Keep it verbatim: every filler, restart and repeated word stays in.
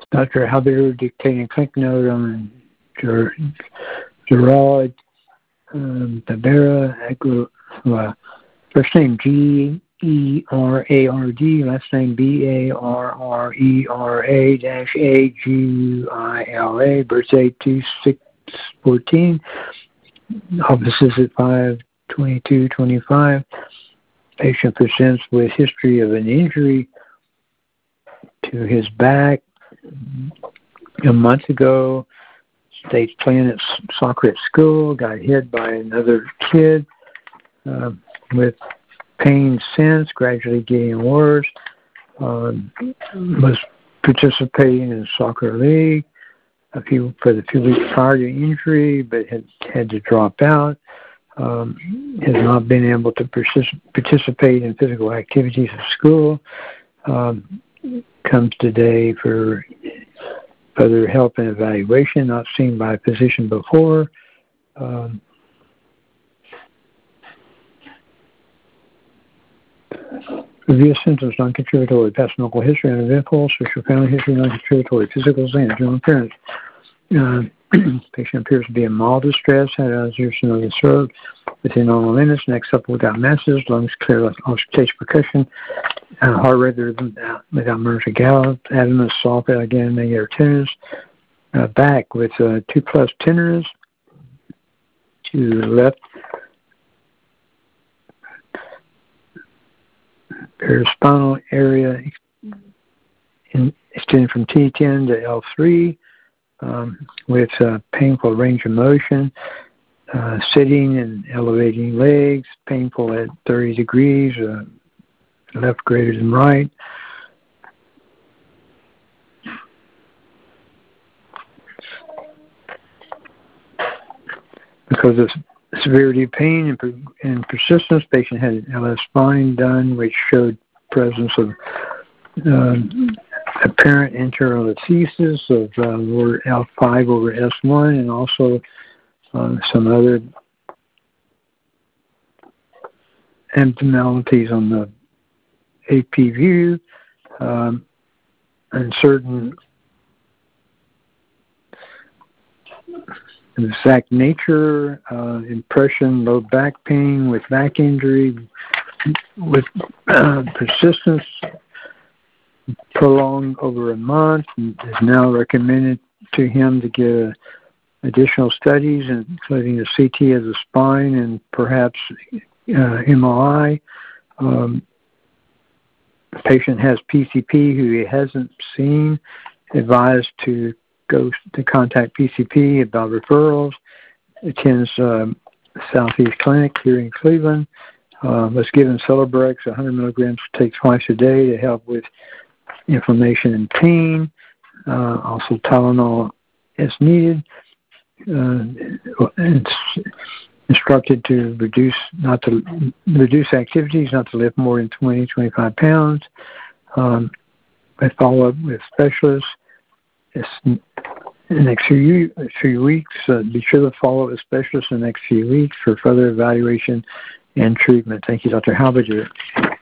Doctor Halberger dictating a clinic note on Ger- Gerard um, Barbera, uh, first name G E R A R D, last name B A R R E R A dash A G U I L A, birth date two six fourteen, offices at five twenty-two twenty-five. Patient presents with history of an injury to his back a month ago. States playing at soccer at school, got hit by another kid uh, with pain since, gradually getting worse. Um, was participating in soccer league a few for the few weeks prior to injury, but had had to drop out. Um, has not been able to persist, participate in physical activities at school. Um, comes today for further help and evaluation, not seen by a physician before. Um, Review symptoms, non-contributory, past medical history, uneventful, social family history, non-contributory, physical exam, general appearance. Uh, patient appears to be in mild distress, had exertion of the throat within normal limits, neck supple without masses, lungs clear like auscultation percussion, uh, heart rate without, without murmurs or gallop, abdomen soft, again, negative tenderness, uh, back with uh, two plus tenderness to the left, paraspinal area in, extending from T ten to L three, um, with uh, painful range of motion, uh, sitting and elevating legs, painful at thirty degrees, uh, left greater than right. Because of severity of pain and, per- and persistence, patient had an L S spine done, which showed presence of um, apparent enterolisthesis of uh, L five over S one, and also uh, some other abnormalities on the A P view, um, and certain exact nature, uh, impression, low back pain with back injury, with uh, persistence prolonged over a month, and is now recommended to him to get additional studies, including a C T of the spine and perhaps uh, M R I. Um, the patient has P C P who he hasn't seen, advised to go to contact P C P about referrals, attends um, Southeast Clinic here in Cleveland, uh, was given Celebrex one hundred milligrams to take twice a day to help with inflammation and pain, uh, also Tylenol as needed. Uh, it's instructed to reduce, not to reduce activities, not to lift more than twenty, twenty-five pounds. Um, I follow up with specialists. It's in the next few, few weeks. Uh, be sure to follow up with specialists in the next few weeks for further evaluation and treatment. Thank you, Doctor Halberger.